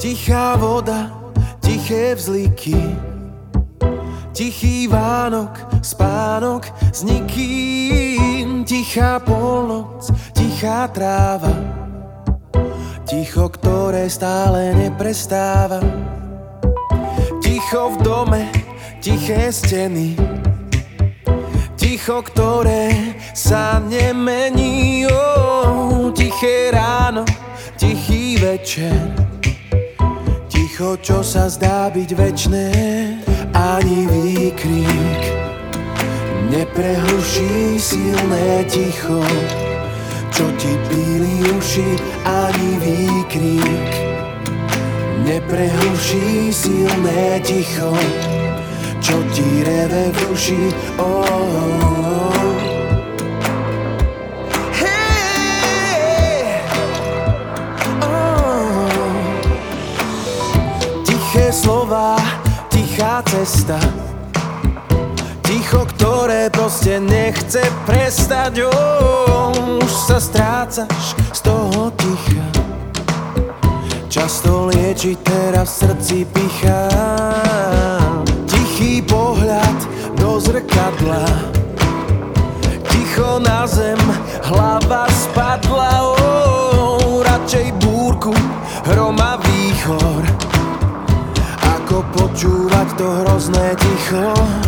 Tichá voda, tiché vzliky, tichý Vánok, spánok s nikým. Tichá polnoc, tichá tráva, ticho, ktoré stále neprestáva. Ticho v dome, tiché steny, ticho, ktoré sa nemení. Tiché ráno, tichý večer, ticho, čo sa zdá byť večné. Ani výkrik neprehluší silné ticho, čo ti píli uši. Ani výkrik neprehluší silné ticho, čo ti reve v duši. Tiché slová, tichá cesta, ticho, ktoré proste nechce prestať. Už sa strácaš z toho ticha, často lieči, teraz v srdci pichá. Tichý pohľad do zrkadla, ticho na zem, hlava spadla. Radšej búrku, hrom a výchor, ako počúvať to hrozné ticho.